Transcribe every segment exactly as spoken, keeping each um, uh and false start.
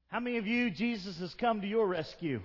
How many of you, Jesus has come to your rescue?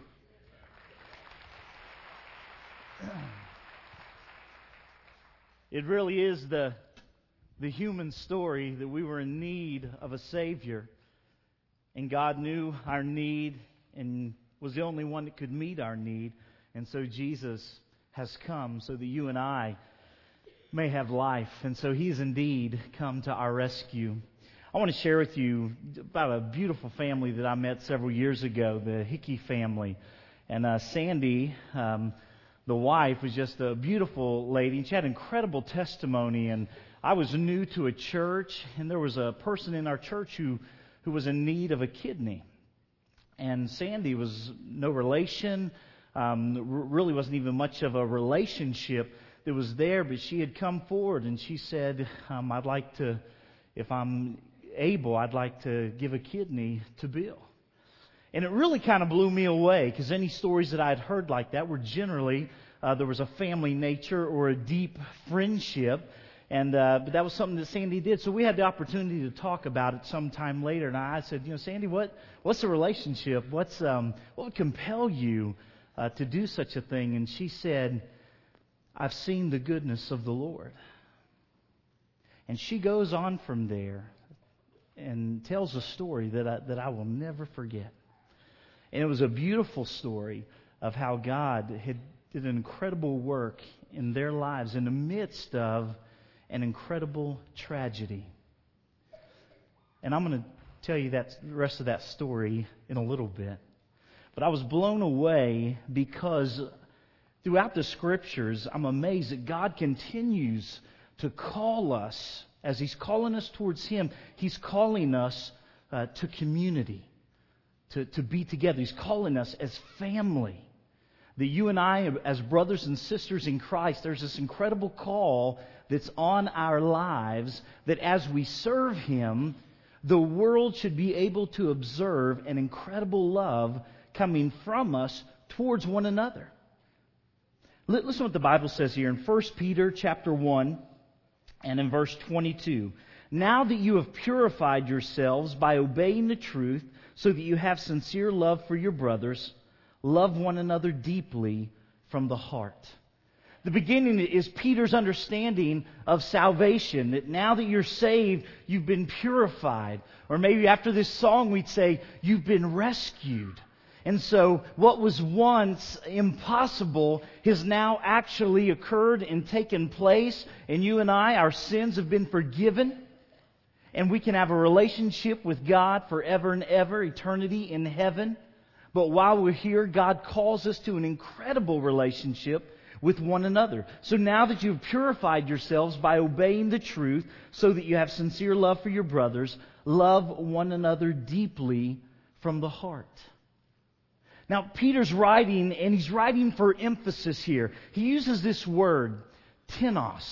It really is the, the human story that we were in need of a Savior. And God knew our need and was the only one that could meet our need. And so Jesus has come so that you and I may have life. And so He's indeed come to our rescue. I want to share with you about a beautiful family that I met several years ago, the Hickey family. And uh, Sandy, um, the wife, was just a beautiful lady. She had incredible testimony. And I was new to a church, and there was a person in our church who, who was in need of a kidney. And Sandy was no relation, um, really wasn't even much of a relationship that was there, but she had come forward and she said, um, I'd like to, if I'm able, I'd like to give a kidney to Bill. And it really kind of blew me away, because any stories that I had heard like that were generally, uh, there was a family nature or a deep friendship. And uh, but that was something that Sandy did. So we had the opportunity to talk about it sometime later. And I said, you know, Sandy, what what's the relationship? What's um, what would compel you uh, to do such a thing? And she said, I've seen the goodness of the Lord. And she goes on from there and tells a story that I, that I will never forget. And it was a beautiful story of how God had did an incredible work in their lives in the midst of an incredible tragedy. And I'm going to tell you that the rest of that story in a little bit. But I was blown away because throughout the Scriptures, I'm amazed that God continues to call us, as He's calling us towards Him, He's calling us uh, to community, to, to be together. He's calling us as family. That you and I, as brothers and sisters in Christ, there's this incredible call that's on our lives that as we serve Him, the world should be able to observe an incredible love coming from us towards one another. Listen to what the Bible says here in First Peter chapter one and in verse twenty-two. Now that you have purified yourselves by obeying the truth, so that you have sincere love for your brothers, love one another deeply from the heart. The beginning is Peter's understanding of salvation, that now that you're saved, you've been purified. Or maybe after this song we'd say, you've been rescued. And so what was once impossible has now actually occurred and taken place. And you and I, our sins have been forgiven. And we can have a relationship with God forever and ever, eternity in heaven. But while we're here, God calls us to an incredible relationship with one another. So now that you've purified yourselves by obeying the truth, so that you have sincere love for your brothers, love one another deeply from the heart. Now, Peter's writing, and he's writing for emphasis here. He uses this word, tenos.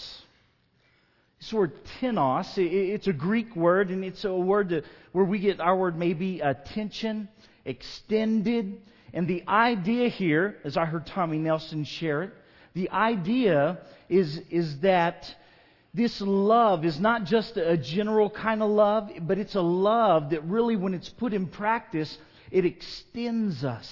This word tenos, it's a Greek word, and it's a word that, where we get our word maybe attention, extended. And the idea here, as I heard Tommy Nelson share it, the idea is, is that this love is not just a general kind of love, but it's a love that really, when it's put in practice, it extends us.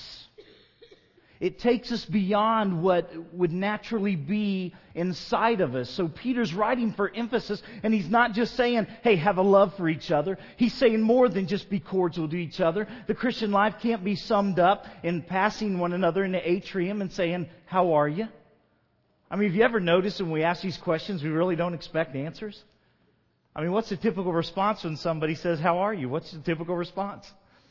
It takes us beyond what would naturally be inside of us. So Peter's writing for emphasis, and he's not just saying, hey, have a love for each other. He's saying more than just be cordial to each other. The Christian life can't be summed up in passing one another in the atrium and saying, how are you? I mean, have you ever noticed when we ask these questions, we really don't expect answers? I mean, what's the typical response when somebody says, how are you? What's the typical response?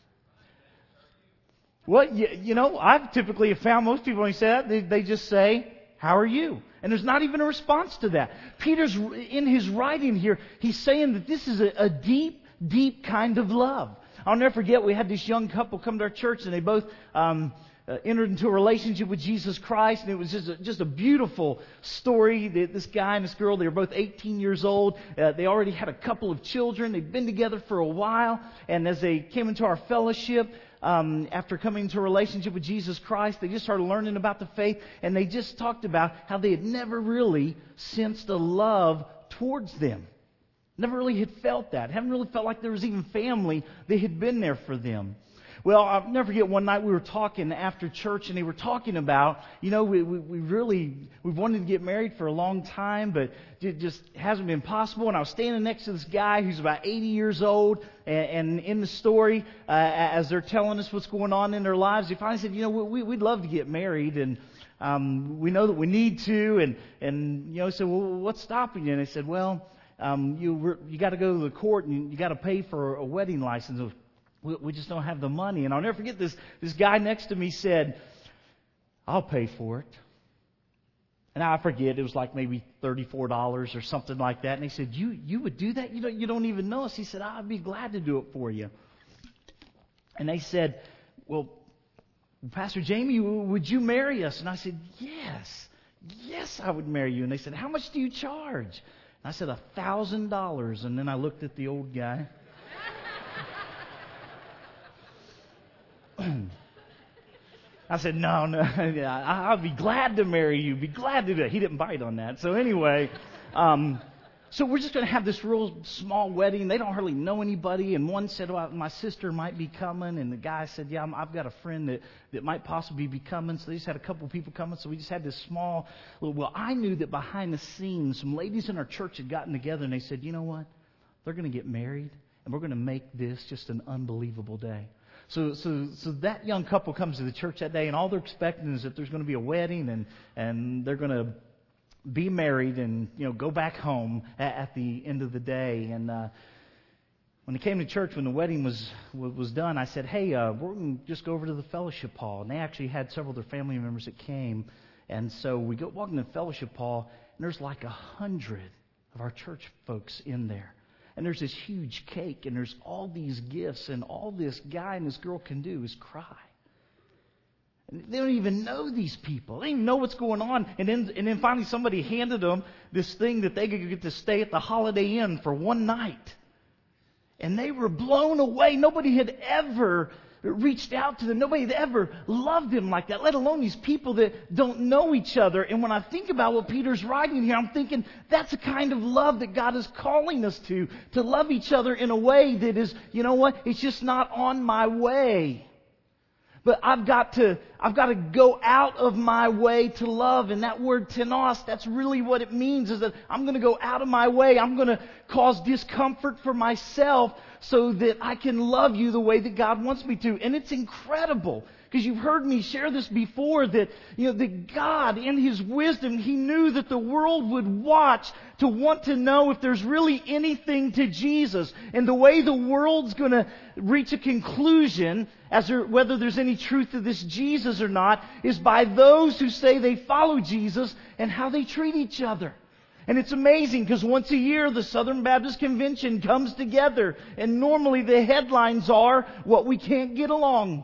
Well, you, you know, I've typically found most people when you say that, they, they just say, how are you? And there's not even a response to that. Peter's, in his writing here, he's saying that this is a, a deep, deep kind of love. I'll never forget, we had this young couple come to our church, and they both um, uh, entered into a relationship with Jesus Christ, and it was just a, just a beautiful story. This guy and this girl, they were both eighteen years old. Uh, they already had a couple of children. They'd been together for a while, and as they came into our fellowship, Um, after coming into a relationship with Jesus Christ, they just started learning about the faith, and they just talked about how they had never really sensed a love towards them. Never really had felt that. Haven't really felt like there was even family that had been there for them. Well, I'll never forget one night we were talking after church, and they were talking about, you know, we, we, we really, we've wanted to get married for a long time, but it just hasn't been possible. And I was standing next to this guy who's about eighty years old, and, and in the story, uh, as they're telling us what's going on in their lives, he finally said, you know, we, we'd love to get married, and um, we know that we need to, and, and you know, so well, what's stopping you? And they said, well, um, you you got to go to the court, and you got to pay for a wedding license. We, we just don't have the money. And I'll never forget this. This guy next to me said, I'll pay for it. And I forget, it was like maybe thirty-four dollars or something like that. And he said, you you would do that? You don't, you don't even know us. He said, I'd be glad to do it for you. And they said, well, Pastor Jamie, would you marry us? And I said, yes. Yes, I would marry you. And they said, how much do you charge? And I said, a thousand dollars. And then I looked at the old guy. I said, no, no, I'll be glad to marry you. Be glad to do it. He didn't bite on that. So anyway, um, so we're just going to have this real small wedding. They don't hardly know anybody. And one said, well, my sister might be coming. And the guy said, yeah, I've got a friend that, that might possibly be coming. So they just had a couple of people coming. So we just had this small little, well, I knew that behind the scenes, some ladies in our church had gotten together and they said, you know what? They're going to get married and we're going to make this just an unbelievable day. So, so, so that young couple comes to the church that day, and all they're expecting is that there's going to be a wedding, and, and they're going to be married, and you know, go back home at, at the end of the day. And uh, when they came to church, when the wedding was was done, I said, "Hey, uh, we're going to just go over to the fellowship hall." And they actually had several of their family members that came, and so we go walking to the fellowship hall, and there's like a hundred of our church folks in there. And there's this huge cake, and there's all these gifts, and all this guy and this girl can do is cry. And they don't even know these people. They don't even know what's going on. And then, and then finally somebody handed them this thing that they could get to stay at the Holiday Inn for one night. And they were blown away. Nobody had ever reached out to them. Nobody had ever loved them like that, let alone these people that don't know each other. And when I think about what Peter's writing here, I'm thinking that's the kind of love that God is calling us to, to love each other in a way that is, you know what, it's just not on my way. But I've got to, I've got to go out of my way to love. And that word tenos, that's really what it means, is that I'm going to go out of my way. I'm going to cause discomfort for myself so that I can love you the way that God wants me to. And it's incredible, because you've heard me share this before, that, you know, that God in His wisdom, He knew that the world would watch to want to know if there's really anything to Jesus. And the way the world's going to reach a conclusion as to whether there's any truth to this Jesus or not is by those who say they follow Jesus and how they treat each other. And it's amazing, because once a year the Southern Baptist Convention comes together, and normally the headlines are what we can't get along,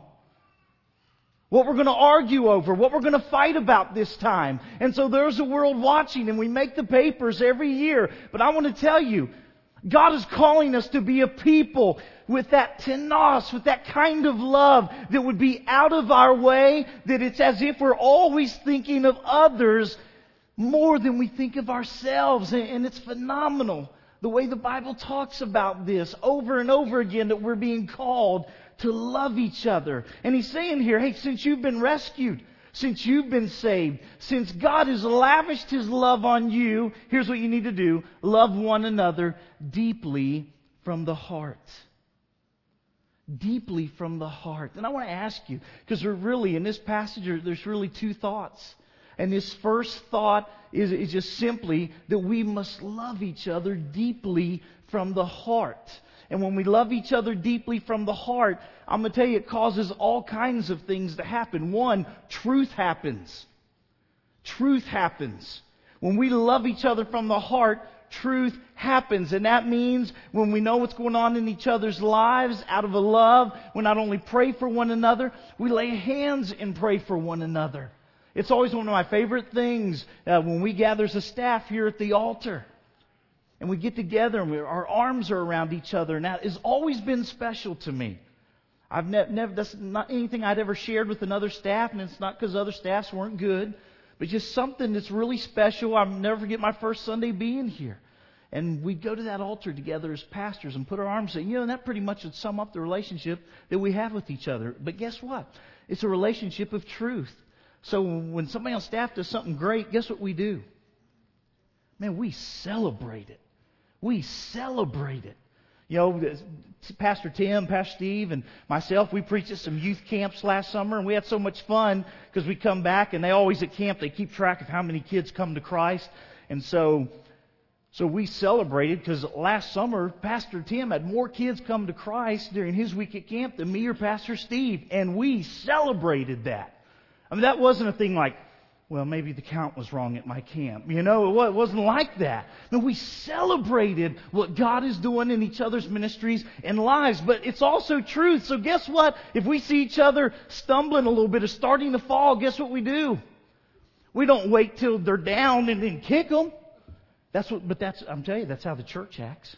what we're going to argue over, what we're going to fight about this time. And so there's a world watching, and we make the papers every year. But I want to tell you, God is calling us to be a people with that tenos, with that kind of love that would be out of our way, that it's as if we're always thinking of others more than we think of ourselves. And it's phenomenal the way the Bible talks about this over and over again, that we're being called to love each other. And He's saying here, hey, since you've been rescued, since you've been saved, since God has lavished His love on you, here's what you need to do. Love one another deeply from the heart. Deeply from the heart. And I want to ask you, because there really, in this passage, there's really two thoughts. And this first thought is, is just simply that we must love each other deeply from the heart. And when we love each other deeply from the heart, I'm going to tell you, it causes all kinds of things to happen. One, truth happens. Truth happens. When we love each other from the heart, truth happens. And that means when we know what's going on in each other's lives, out of a love, we not only pray for one another, we lay hands and pray for one another. It's always one of my favorite things uh, when we gather as a staff here at the altar. And we get together and we, our arms are around each other. And that has always been special to me. I've ne- never, that's not anything I'd ever shared with another staff. And it's not because other staffs weren't good. But just something that's really special. I'll never forget my first Sunday being here. and we'd go to that altar together as pastors and put our arms in. You know, and that pretty much would sum up the relationship that we have with each other. But guess what? It's a relationship of truth. So when somebody on staff does something great, guess what we do? Man, we celebrate it. We celebrate it. You know, Pastor Tim, Pastor Steve, and myself, we preached at some youth camps last summer, and we had so much fun because we come back, and they always at camp, they keep track of how many kids come to Christ. And so, so we celebrated because last summer, Pastor Tim had more kids come to Christ during his week at camp than me or Pastor Steve, and we celebrated that. I mean, that wasn't a thing like, well, maybe the count was wrong at my camp. You know, it wasn't like that. No, we celebrated what God is doing in each other's ministries and lives. But it's also truth. So guess what? If we see each other stumbling a little bit or starting to fall, guess what we do? We don't wait till they're down and then kick them. That's what, but that's, I'm telling you, that's how the church acts.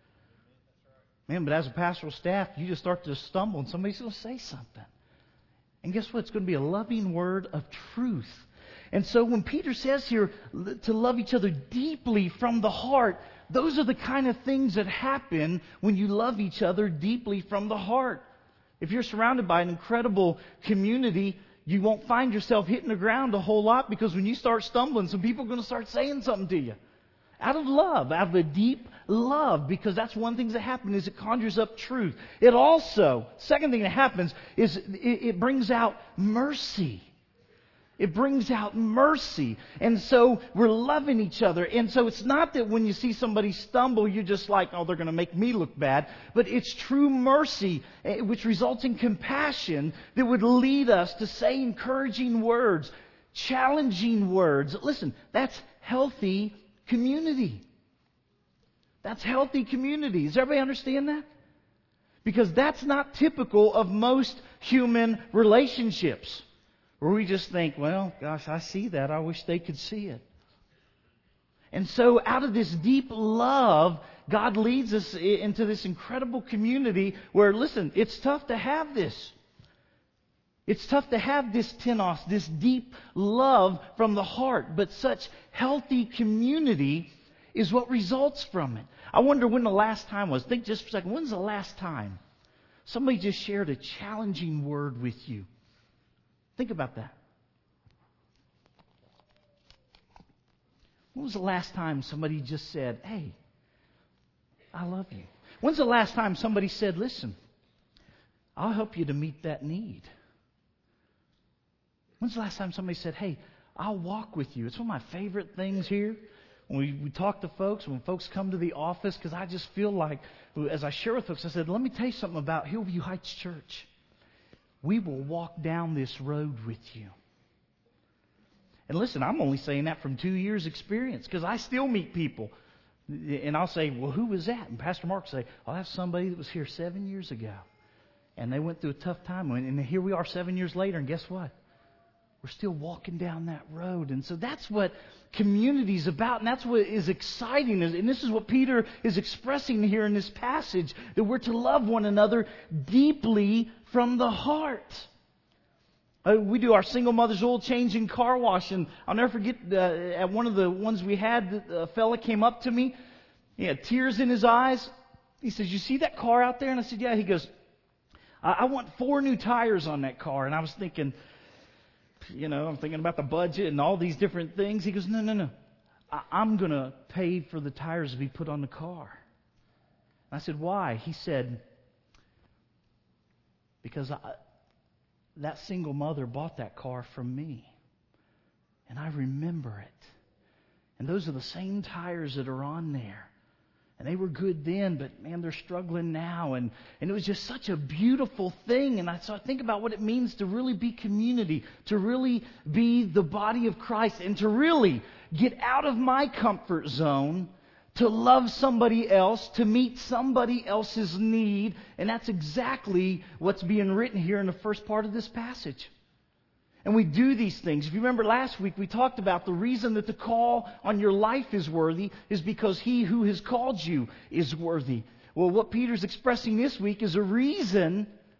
Man, but as a pastoral staff, you just start to stumble and somebody's going to say something. And guess what? It's going to be a loving word of truth. And so when Peter says here to love each other deeply from the heart, those are the kind of things that happen when you love each other deeply from the heart. If you're surrounded by an incredible community, you won't find yourself hitting the ground a whole lot, because when you start stumbling, some people are going to start saying something to you. Out of love, out of a deep love, because that's one thing that happens is it conjures up truth. It also, second thing that happens is it, it brings out mercy. It brings out mercy. And so we're loving each other. And so it's not that when you see somebody stumble, you're just like, oh, they're going to make me look bad. But it's true mercy, which results in compassion that would lead us to say encouraging words, challenging words. Listen, that's healthy community. That's healthy community. Does everybody understand that? Because that's not typical of most human relationships. Where we just think, well, gosh, I see that. I wish they could see it. And so out of this deep love, God leads us into this incredible community where, listen, it's tough to have this. It's tough to have this tenos, this deep love from the heart. But such healthy community is what results from it. I wonder when the last time was. Think just for a second. When's the last time somebody just shared a challenging word with you? Think about that. When was the last time somebody just said, hey, I love you? When's the last time somebody said, listen, I'll help you to meet that need? When's the last time somebody said, hey, I'll walk with you? It's one of my favorite things here. When we, we talk to folks, when folks come to the office, because I just feel like, as I share with folks, I said, let me tell you something about Hillview Heights Church. We will walk down this road with you. And listen, I'm only saying that from two years' experience, because I still meet people. And I'll say, well, who was that? And Pastor Mark will say, I'll have somebody that was here seven years ago. And they went through a tough time. And here we are seven years later, and guess what? We're still walking down that road. And so that's what community is about. And that's what is exciting. And this is what Peter is expressing here in this passage, that we're to love one another deeply from the heart. Uh, we do our single mother's oil change and car wash. And I'll never forget, uh, at one of the ones we had, a fella came up to me. He had tears in his eyes. He says, you see that car out there? And I said, yeah. He goes, I, I want four new tires on that car. And I was thinking, you know, I'm thinking about the budget and all these different things. He goes, no, no, no. I, I'm going to pay for the tires to be put on the car. And I said, why? He said, because I, that single mother bought that car from me. And I remember it. And those are the same tires that are on there. And they were good then, but man, they're struggling now. And, and it was just such a beautiful thing. And I, so I think about what it means to really be community, to really be the body of Christ, and to really get out of my comfort zone, to love somebody else, to meet somebody else's need. And that's exactly what's being written here in the first part of this passage. And we do these things. If you remember last week, we talked about the reason that the call on your life is worthy is because He who has called you is worthy. Well, what Peter's expressing this week is a reason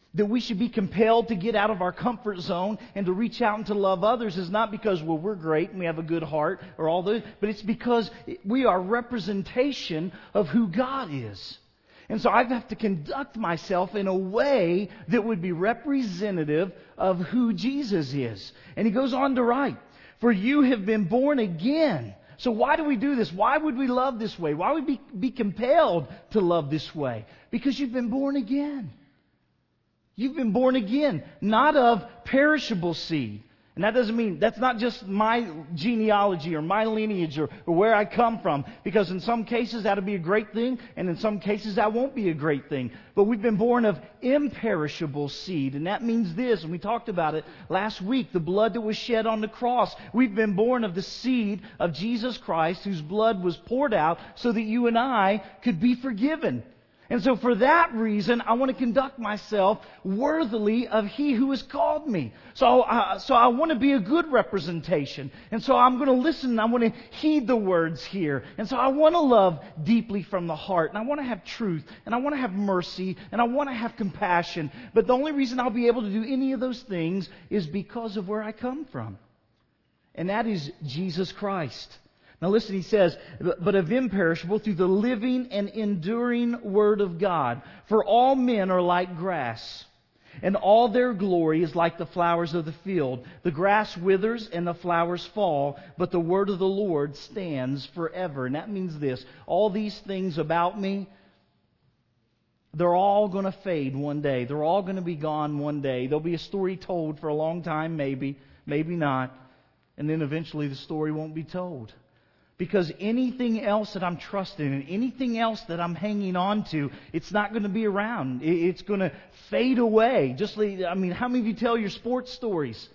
that we should be compelled to get out of our comfort zone and to reach out and to love others is not because, well, we're great and we have a good heart or all those, but it's because we are representation of who God is. And so I have to conduct myself in a way that would be representative of who Jesus is. And he goes on to write, for you have been born again. So why do we do this? Why would we love this way? Why would we be compelled to love this way? Because you've been born again. You've been born again, not of perishable seed. And that doesn't mean, that's not just my genealogy or my lineage or, or where I come from. Because in some cases that'll be a great thing, and in some cases that won't be a great thing. But we've been born of imperishable seed. And that means this, and we talked about it last week, the blood that was shed on the cross. We've been born of the seed of Jesus Christ, whose blood was poured out so that you and I could be forgiven. And so for that reason, I want to conduct myself worthily of He who has called me. So, uh, so I want to be a good representation. And so I'm going to listen and I want to heed the words here. And so I want to love deeply from the heart. And I want to have truth. And I want to have mercy. And I want to have compassion. But the only reason I'll be able to do any of those things is because of where I come from. And that is Jesus Christ. Now listen, he says, but of imperishable through the living and enduring Word of God. For all men are like grass, and all their glory is like the flowers of the field. The grass withers and the flowers fall, but the Word of the Lord stands forever. And that means this, all these things about me, they're all going to fade one day. They're all going to be gone one day. There'll be a story told for a long time, maybe, maybe not. And then eventually the story won't be told. Because anything else that I'm trusting and anything else that I'm hanging on to, it's not going to be around. It's going to fade away. Just like, I mean, how many of you tell your sports stories?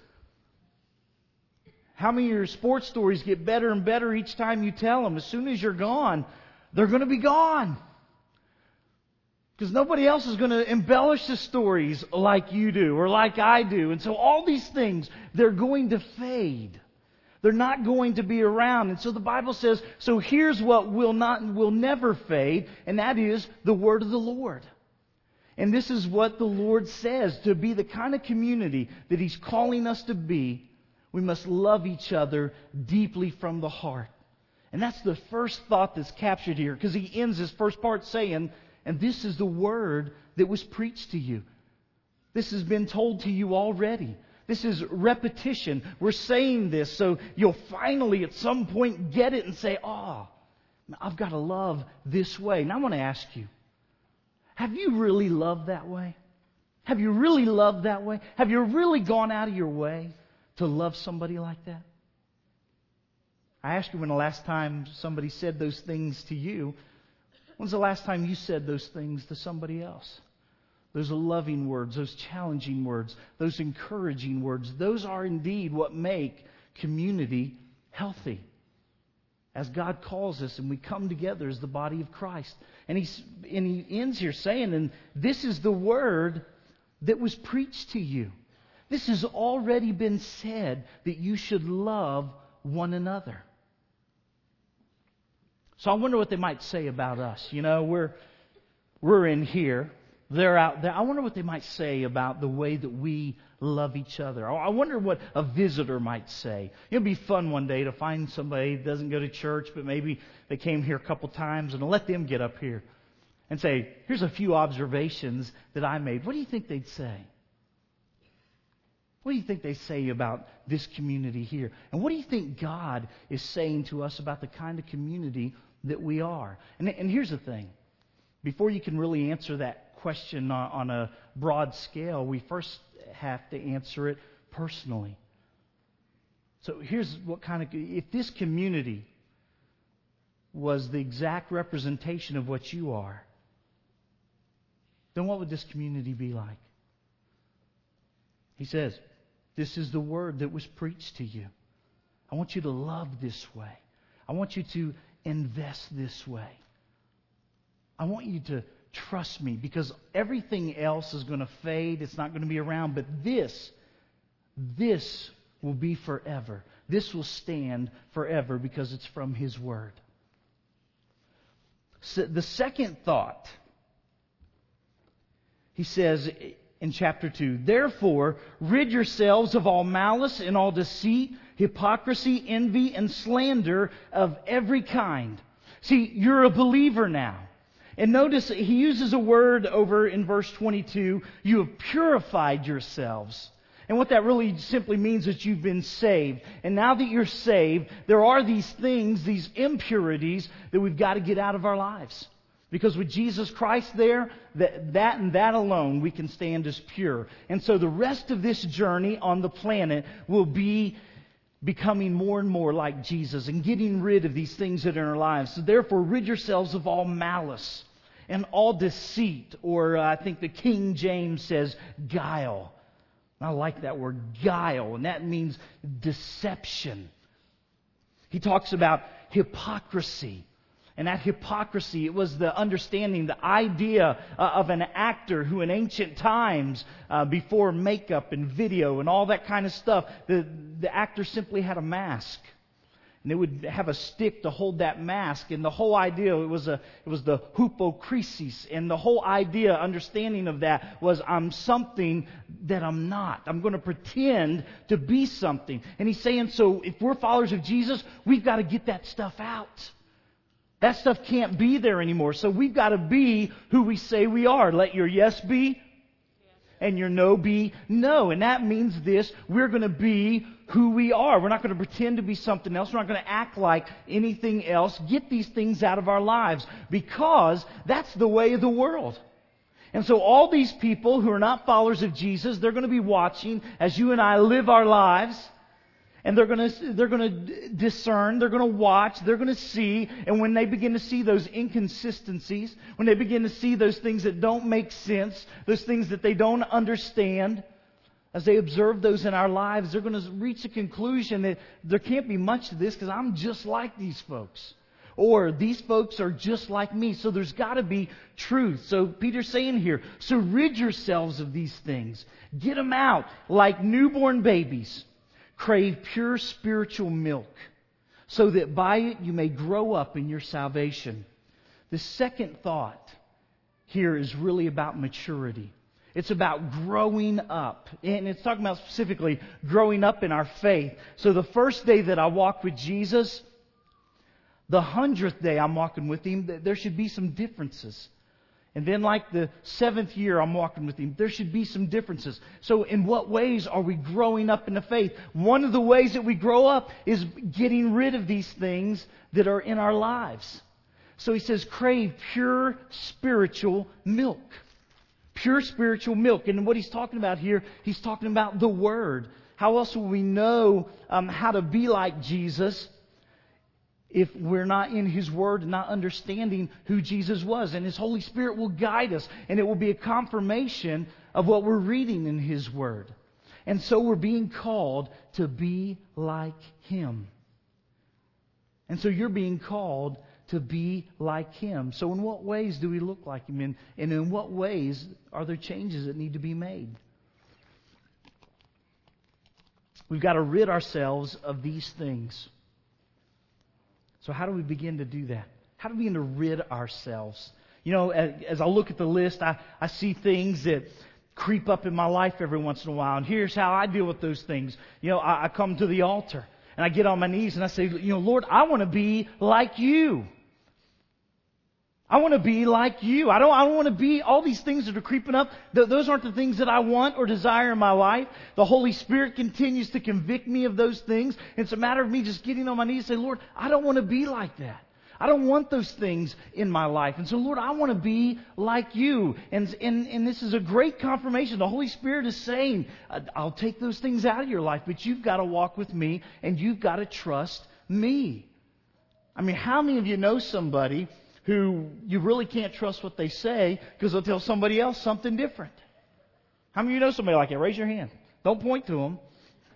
How many of your sports stories get better and better each time you tell them? As soon as you're gone, they're going to be gone. Because nobody else is going to embellish the stories like you do or like I do. And so all these things, they're going to fade. They're not going to be around. And so the Bible says, so here's what will not, will never fade, and that is the Word of the Lord. And this is what the Lord says, to be the kind of community that He's calling us to be, we must love each other deeply from the heart. And that's the first thought that's captured here, because he ends his first part saying, and this is the word that was preached to you. This has been told to you already. This is repetition. We're saying this so you'll finally at some point get it and say, oh, I've got to love this way. And I want to ask you, have you really loved that way? Have you really loved that way? Have you really gone out of your way to love somebody like that? I asked you when the last time somebody said those things to you. When's the last time you said those things to somebody else? Those loving words, those challenging words, those encouraging words, those are indeed what make community healthy. As God calls us and we come together as the body of Christ. And, he's, and he ends here saying, and this is the word that was preached to you. This has already been said, that you should love one another. So I wonder what they might say about us. You know, we're we're in here. They're out there. I wonder what they might say about the way that we love each other. I wonder what a visitor might say. It'd be fun one day to find somebody that doesn't go to church, but maybe they came here a couple times, and to let them get up here and say, here's a few observations that I made. What do you think they'd say? What do you think they say about this community here? And what do you think God is saying to us about the kind of community that we are? And, and here's the thing. Before you can really answer that question on a broad scale, we first have to answer it personally. So here's what kind of, if this community was the exact representation of what you are, then what would this community be like? He says, this is the word that was preached to you. I want you to love this way. I want you to invest this way. I want you to trust me, because everything else is going to fade. It's not going to be around. But this, this will be forever. This will stand forever because it's from His Word. So the second thought, he says, in chapter two. Therefore, rid yourselves of all malice and all deceit, hypocrisy, envy, and slander of every kind. See, you're a believer now. And notice he uses a word over in verse twenty-two, you have purified yourselves. And what that really simply means is you've been saved. And now that you're saved, there are these things, these impurities that we've got to get out of our lives. Because with Jesus Christ there, that, that and that alone, we can stand as pure. And so the rest of this journey on the planet will be becoming more and more like Jesus and getting rid of these things that are in our lives. So therefore, rid yourselves of all malice and all deceit, or uh, I think the King James says guile. I like that word, guile, and that means deception. He talks about hypocrisy. And that hypocrisy, it was the understanding, the idea uh, of an actor who in ancient times, uh, before makeup and video and all that kind of stuff, the, the actor simply had a mask. And they would have a stick to hold that mask. And the whole idea, it was a, it was the hypokrisis. And the whole idea, understanding of that was I'm something that I'm not. I'm going to pretend to be something. And he's saying, so if we're followers of Jesus, we've got to get that stuff out. That stuff can't be there anymore. So we've got to be who we say we are. Let your yes be and your no be no. And that means this, we're going to be who we are. We're not going to pretend to be something else. We're not going to act like anything else. Get these things out of our lives because that's the way of the world. And so all these people who are not followers of Jesus, they're going to be watching as you and I live our lives. And they're going to they're going to discern, they're going to watch, they're going to see. And when they begin to see those inconsistencies, when they begin to see those things that don't make sense, those things that they don't understand, as they observe those in our lives, they're going to reach a conclusion that there can't be much to this because I'm just like these folks. Or these folks are just like me. So there's got to be truth. So Peter's saying here, so rid yourselves of these things. Get them out like newborn babies. Crave pure spiritual milk, so that by it you may grow up in your salvation. The second thought here is really about maturity. It's about growing up. And it's talking about specifically growing up in our faith. So the first day that I walked with Jesus, the hundredth day I'm walking with Him, there should be some differences. And then like the seventh year I'm walking with Him, there should be some differences. So in what ways are we growing up in the faith? One of the ways that we grow up is getting rid of these things that are in our lives. So he says, crave pure spiritual milk. Pure spiritual milk. And what he's talking about here, he's talking about the Word. How else will we know um, how to be like Jesus if we're not in His Word and not understanding who Jesus was? And His Holy Spirit will guide us, and it will be a confirmation of what we're reading in His Word. And so we're being called to be like Him. And so you're being called to be like Him. So in what ways do we look like Him? And, and in what ways are there changes that need to be made? We've got to rid ourselves of these things. So how do we begin to do that? How do we begin to rid ourselves? You know, as, as I look at the list, I, I see things that creep up in my life every once in a while. And here's how I deal with those things. You know, I, I come to the altar and I get on my knees and I say, you know, Lord, I want to be like You. I want to be like You. I don't, I don't want to be all these things that are creeping up. Th- those aren't the things that I want or desire in my life. The Holy Spirit continues to convict me of those things. It's a matter of me just getting on my knees and say, Lord, I don't want to be like that. I don't want those things in my life. And so, Lord, I want to be like You. And, and, and this is a great confirmation. The Holy Spirit is saying, I'll take those things out of your life, but you've got to walk with me and you've got to trust me. I mean, how many of you know somebody who you really can't trust what they say because they'll tell somebody else something different? How many of you know somebody like that? Raise your hand. Don't point to them.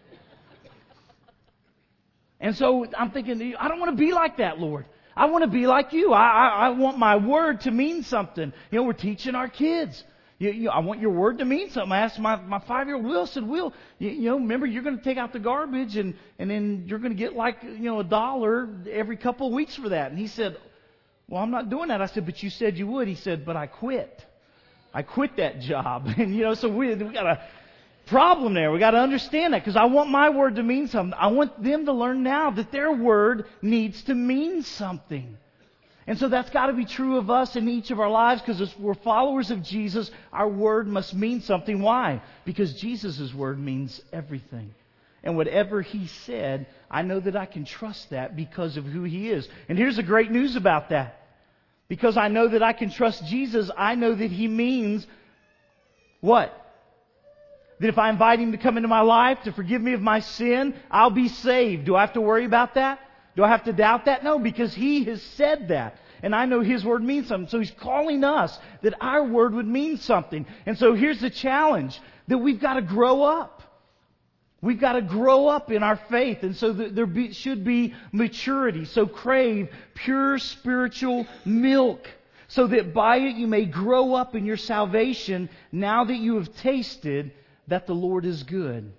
And so I'm thinking, I don't want to be like that, Lord. I want to be like You. I, I, I want my word to mean something. You know, we're teaching our kids. You, you, I want your word to mean something. I asked my, my five-year-old Will, I said, Will, you, you know, remember you're going to take out the garbage and, and then you're going to get like, you know, a dollar every couple of weeks for that. And he said, well, I'm not doing that. I said, but you said you would. He said, but I quit. I quit that job. And, you know, so we, we got a problem there. We got to understand that, because I want my word to mean something. I want them to learn now that their word needs to mean something. And so that's got to be true of us in each of our lives, because if we're followers of Jesus, our word must mean something. Why? Because Jesus' word means everything. And whatever He said, I know that I can trust that because of who He is. And here's the great news about that. Because I know that I can trust Jesus, I know that He means what? That if I invite Him to come into my life, to forgive me of my sin, I'll be saved. Do I have to worry about that? Do I have to doubt that? No, because He has said that. And I know His word means something. So He's calling us that our word would mean something. And so here's the challenge, that we've got to grow up. We've got to grow up in our faith. And so there be, should be maturity. So crave pure spiritual milk, so that by it you may grow up in your salvation, now that you have tasted that the Lord is good.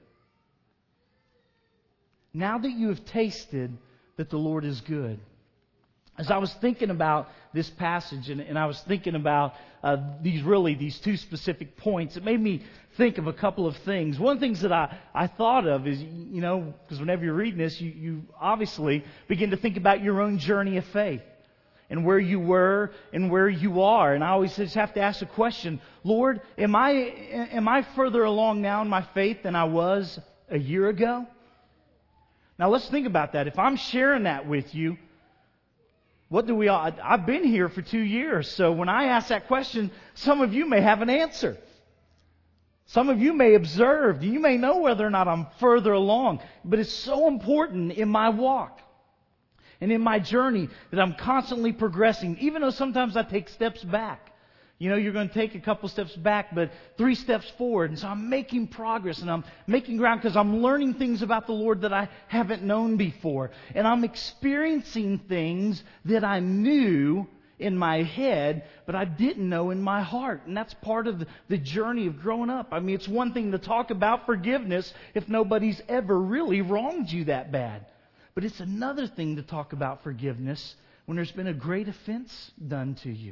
Now that you have tasted that the Lord is good. As I was thinking about this passage, and, and I was thinking about uh, these really, these two specific points, it made me think of a couple of things. One of the things that I, I thought of is, you know, because whenever you're reading this, you, you obviously begin to think about your own journey of faith, and where you were and where you are. And I always just have to ask the question, Lord, am I am I further along now in my faith than I was a year ago? Now let's think about that. If I'm sharing that with you, what do we all... I've been here for two years, so when I ask that question, some of you may have an answer. Some of you may observe. You may know whether or not I'm further along. But it's so important in my walk and in my journey that I'm constantly progressing, even though sometimes I take steps back. You know, you're going to take a couple steps back, but three steps forward. And so I'm making progress, and I'm making ground because I'm learning things about the Lord that I haven't known before. And I'm experiencing things that I knew in my head, but I didn't know in my heart. And that's part of the, the journey of growing up. I mean, it's one thing to talk about forgiveness if nobody's ever really wronged you that bad. But it's another thing to talk about forgiveness when there's been a great offense done to you.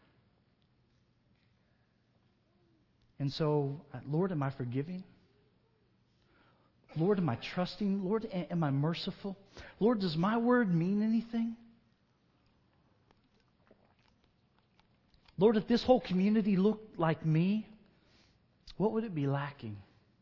And so, Lord, am I forgiving? Lord, am I trusting? Lord, am I merciful? Lord, does my word mean anything? Lord, if this whole community looked like me, what would it be lacking?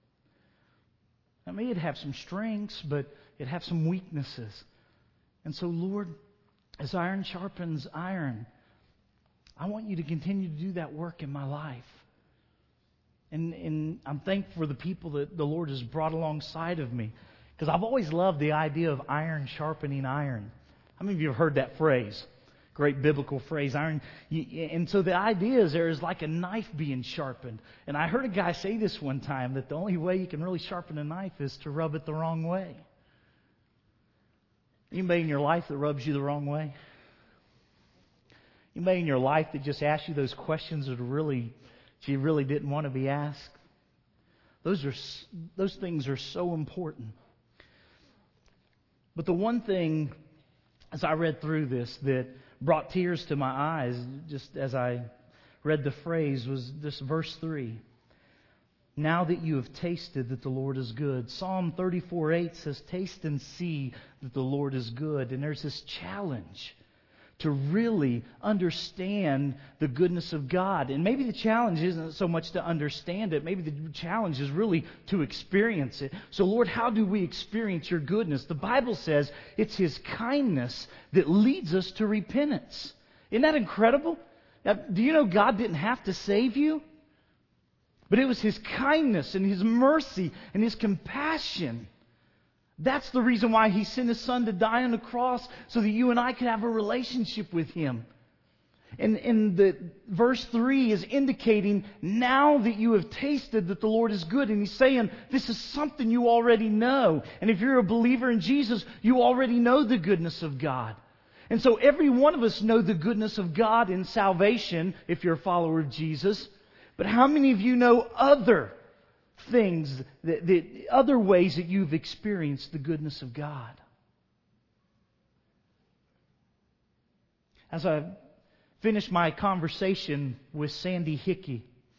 I mean, it'd have some strengths, but it'd have some weaknesses. And so, Lord, as iron sharpens iron, I want you to continue to do that work in my life. And, and I'm thankful for the people that the Lord has brought alongside of me. Because I've always loved the idea of iron sharpening iron. How many of you have heard that phrase? Great biblical phrase, iron. And so the idea is there is like a knife being sharpened. And I heard a guy say this one time, that the only way you can really sharpen a knife is to rub it the wrong way. Anybody in your life that rubs you the wrong way? Anybody in your life that just asks you those questions that really, you really didn't want to be asked? Those are those things are so important. But the one thing, as I read through this, that brought tears to my eyes, just as I read the phrase, was this verse three. Now that you have tasted that the Lord is good. Psalm thirty-four eight says, taste and see that the Lord is good. And there's this challenge to really understand the goodness of God. And maybe the challenge isn't so much to understand it. Maybe the challenge is really to experience it. So, Lord, how do we experience your goodness? The Bible says it's His kindness that leads us to repentance. Isn't that incredible? Now, do you know God didn't have to save you? But it was His kindness and His mercy and His compassion. That's the reason why He sent His Son to die on the cross, so that you and I could have a relationship with Him. And, and the verse three is indicating, now that you have tasted that the Lord is good. And He's saying, this is something you already know. And if you're a believer in Jesus, you already know the goodness of God. And so every one of us know the goodness of God in salvation, if you're a follower of Jesus. But how many of you know other things, that, that other ways that you've experienced the goodness of God? As I finished my conversation with Sandy Hickey,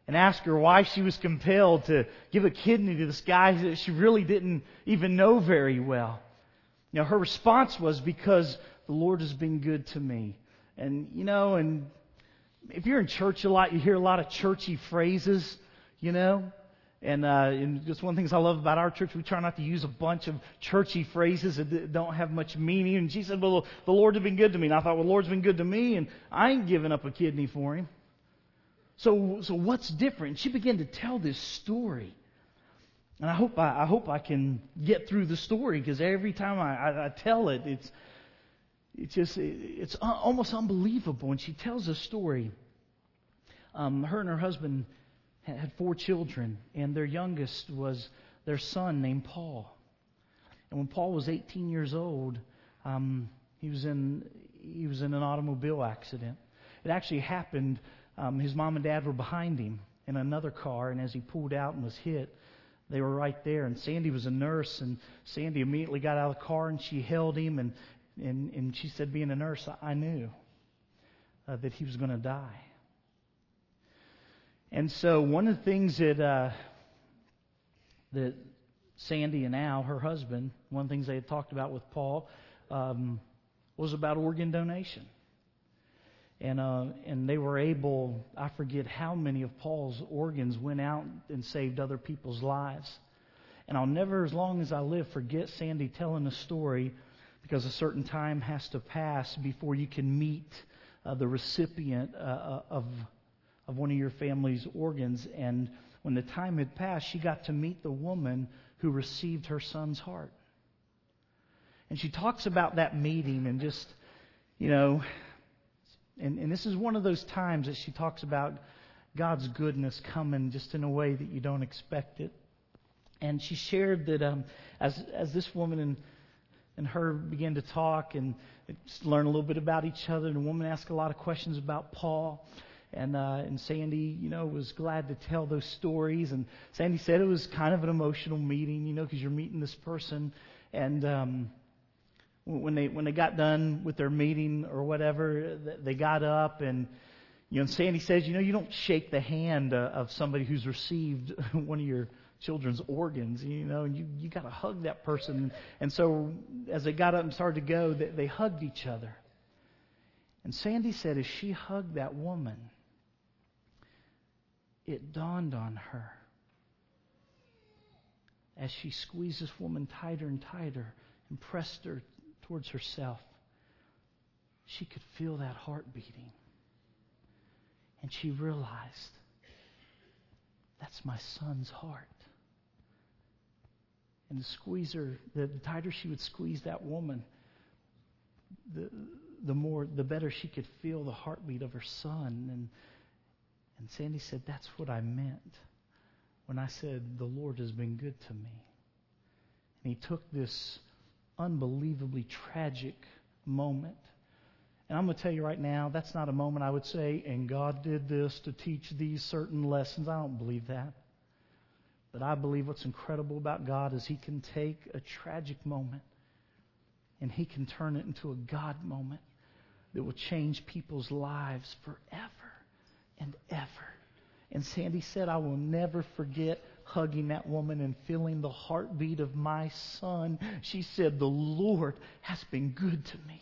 and ask her why she was compelled to give a kidney to this guy that she really didn't even know very well. You know, her response was, because the Lord has been good to me. And, you know, and if you're in church a lot, you hear a lot of churchy phrases, you know. And, uh, and just one of the things I love about our church, we try not to use a bunch of churchy phrases that don't have much meaning. And she said, well, the Lord has been good to me. And I thought, well, the Lord's been good to me, and I ain't giving up a kidney for Him. So, so what's different? She began to tell this story. And I hope I, I hope I can get through the story, because every time I, I, I tell it, it's it's just it's almost unbelievable. And she tells a story. Um, her and her husband had four children, and their youngest was their son named Paul. And when Paul was eighteen years old, um, he was in he was in an automobile accident. It actually happened. Um, his mom and dad were behind him in another car, and as he pulled out and was hit, they were right there. And Sandy was a nurse, and Sandy immediately got out of the car and she held him, and and, and she said, being a nurse, I knew uh, that he was going to die. And so one of the things that uh, that Sandy and Al, her husband, one of the things they had talked about with Paul um, was about organ donation. And uh, and they were able, I forget how many of Paul's organs went out and saved other people's lives. And I'll never, as long as I live, forget Sandy telling a story, because a certain time has to pass before you can meet uh, the recipient uh, of of one of your family's organs. And when the time had passed, she got to meet the woman who received her son's heart. And she talks about that meeting and just, you know, and, and this is one of those times that she talks about God's goodness coming just in a way that you don't expect it. And she shared that um, as as this woman and and her began to talk and just learn a little bit about each other, and the woman asked a lot of questions about Paul. And uh, and Sandy, you know, was glad to tell those stories. And Sandy said it was kind of an emotional meeting, you know, because you're meeting this person. And um, when they when they got done with their meeting or whatever, they got up and, you know, and Sandy says, you know, you don't shake the hand uh, of somebody who's received one of your children's organs, you know, and you you got to hug that person. And so as they got up and started to go, they, they hugged each other. And Sandy said, as she hugged that woman, it dawned on her, as she squeezed this woman tighter and tighter and pressed her towards herself, she could feel that heart beating. And she realized, that's my son's heart. And the squeezer, the, the tighter she would squeeze that woman, the the more, the better she could feel the heartbeat of her son. And And Sandy said, that's what I meant when I said, the Lord has been good to me. And He took this unbelievably tragic moment. And I'm going to tell you right now, that's not a moment I would say, and God did this to teach these certain lessons. I don't believe that. But I believe what's incredible about God is He can take a tragic moment and He can turn it into a God moment that will change people's lives forever and ever. And Sandy said, I will never forget hugging that woman and feeling the heartbeat of my son. She said, the Lord has been good to me.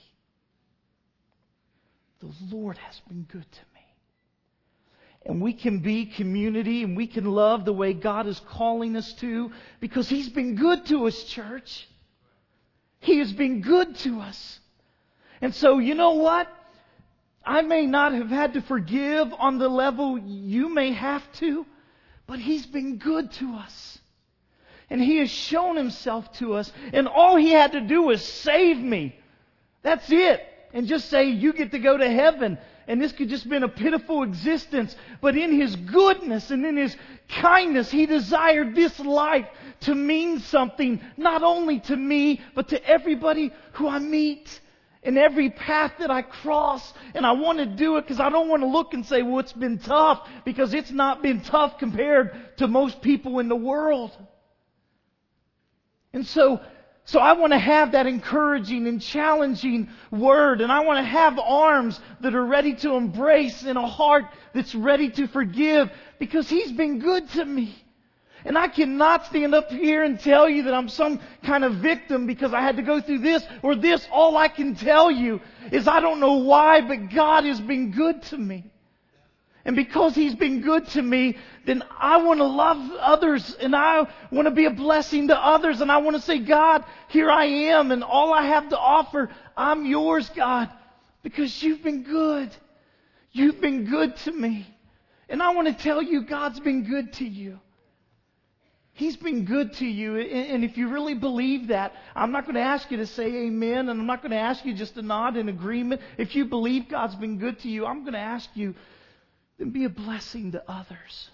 The Lord has been good to me. And we can be community and we can love the way God is calling us to, because He's been good to us, church. He has been good to us. And so, you know what? I may not have had to forgive on the level you may have to, but He's been good to us. And He has shown Himself to us. And all He had to do was save me. That's it. And just say, you get to go to heaven. And this could just been a pitiful existence. But in His goodness and in His kindness, He desired this life to mean something, not only to me, but to everybody who I meet. In every path that I cross. And I want to do it because I don't want to look and say, well, it's been tough. Because it's not been tough compared to most people in the world. And so So I want to have that encouraging and challenging word. And I want to have arms that are ready to embrace and a heart that's ready to forgive, because He's been good to me. And I cannot stand up here and tell you that I'm some kind of victim because I had to go through this or this. All I can tell you is I don't know why, but God has been good to me. And because He's been good to me, then I want to love others, and I want to be a blessing to others, and I want to say, God, here I am, and all I have to offer, I'm yours, God, because You've been good. You've been good to me. And I want to tell you, God's been good to you. He's been good to you. And if you really believe that, I'm not going to ask you to say amen, and I'm not going to ask you just to nod in agreement. If you believe God's been good to you, I'm going to ask you, then be a blessing to others.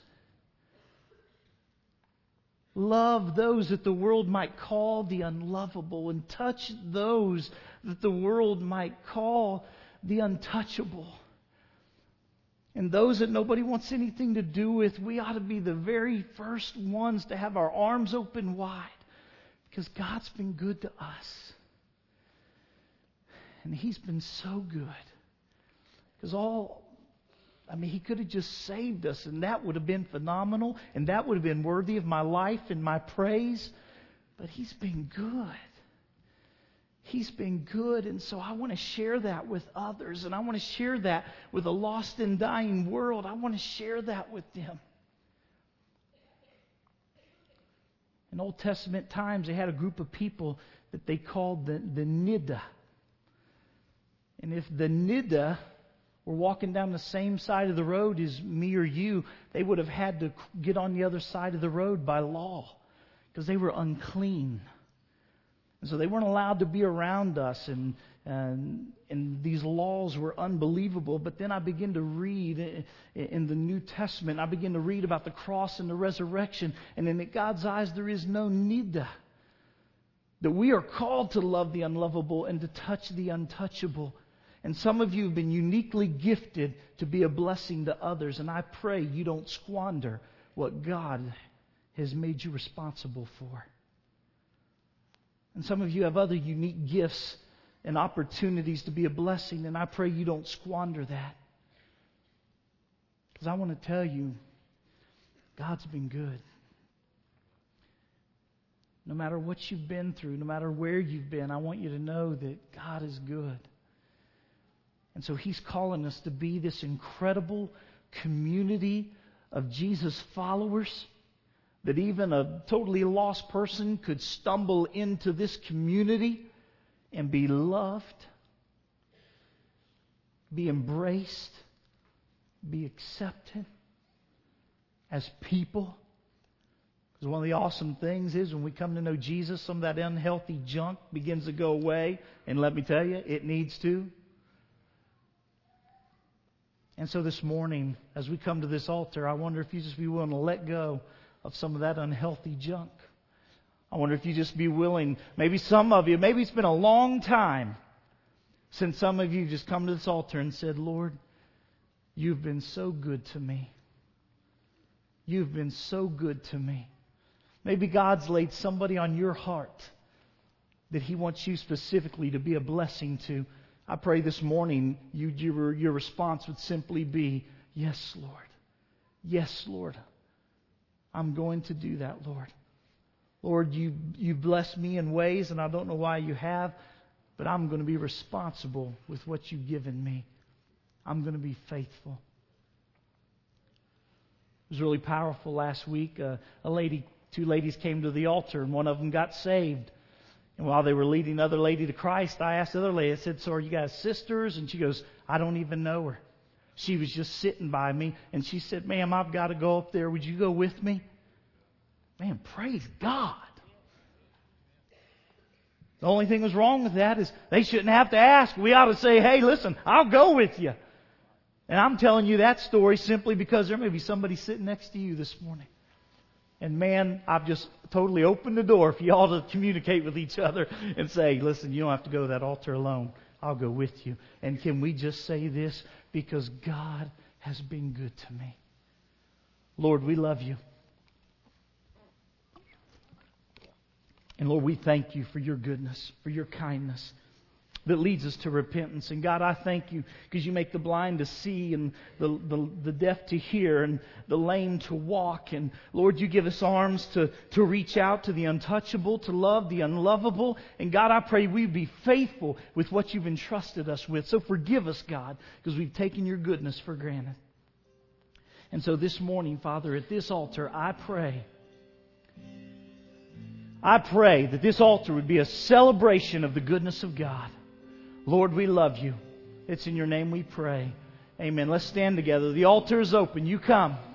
Love those that the world might call the unlovable, and touch those that the world might call the untouchable. And those that nobody wants anything to do with, we ought to be the very first ones to have our arms open wide, because God's been good to us. And He's been so good. Because all, I mean, He could have just saved us, and that would have been phenomenal, and that would have been worthy of my life and my praise. But He's been good. He's been good, and so I want to share that with others, and I want to share that with a lost and dying world. I want to share that with them. In Old Testament times, they had a group of people that they called the, the Niddah. And if the Niddah were walking down the same side of the road as me or you, they would have had to get on the other side of the road by law, because they were unclean. And so they weren't allowed to be around us, and, and and these laws were unbelievable. But then I begin to read in the New Testament, I begin to read about the cross and the resurrection, and in God's eyes there is no niddah. That we are called to love the unlovable and to touch the untouchable. And some of you have been uniquely gifted to be a blessing to others, and I pray you don't squander what God has made you responsible for. And some of you have other unique gifts and opportunities to be a blessing, and I pray you don't squander that. Because I want to tell you, God's been good. No matter what you've been through, no matter where you've been, I want you to know that God is good. And so He's calling us to be this incredible community of Jesus followers, that even a totally lost person could stumble into this community and be loved, be embraced, be accepted as people. Because one of the awesome things is when we come to know Jesus, some of that unhealthy junk begins to go away. And let me tell you, it needs to. And so this morning, as we come to this altar, I wonder if you just be willing to let go of some of that unhealthy junk. I wonder if you just be willing, maybe some of you, maybe it's been a long time since some of you just come to this altar and said, Lord, You've been so good to me. You've been so good to me. Maybe God's laid somebody on your heart that He wants you specifically to be a blessing to. I pray this morning you, your, your response would simply be, yes, Lord. Yes, Lord. I'm going to do that, Lord. Lord, you, you blessed me in ways, and I don't know why You have, but I'm going to be responsible with what You've given me. I'm going to be faithful. It was really powerful last week. Uh, a lady, two ladies came to the altar, and one of them got saved. And while they were leading the other lady to Christ, I asked the other lady, I said, so are you guys sisters? And she goes, I don't even know her. She was just sitting by me, and she said, ma'am, I've got to go up there. Would you go with me? Man, praise God. The only thing that's wrong with that is they shouldn't have to ask. We ought to say, hey, listen, I'll go with you. And I'm telling you that story simply because there may be somebody sitting next to you this morning. And man, I've just totally opened the door for you all to communicate with each other and say, listen, you don't have to go to that altar alone. I'll go with you. And can we just say this? Because God has been good to me. Lord, we love You. And Lord, we thank You for Your goodness, for Your kindness that leads us to repentance. And God, I thank You because You make the blind to see and the, the, the deaf to hear and the lame to walk. And Lord, You give us arms to, to reach out to the untouchable, to love the unlovable. And God, I pray we be faithful with what You've entrusted us with. So forgive us, God, because we've taken Your goodness for granted. And so this morning, Father, at this altar, I pray I pray that this altar would be a celebration of the goodness of God. Lord, we love You. It's in Your name we pray. Amen. Let's stand together. The altar is open. You come.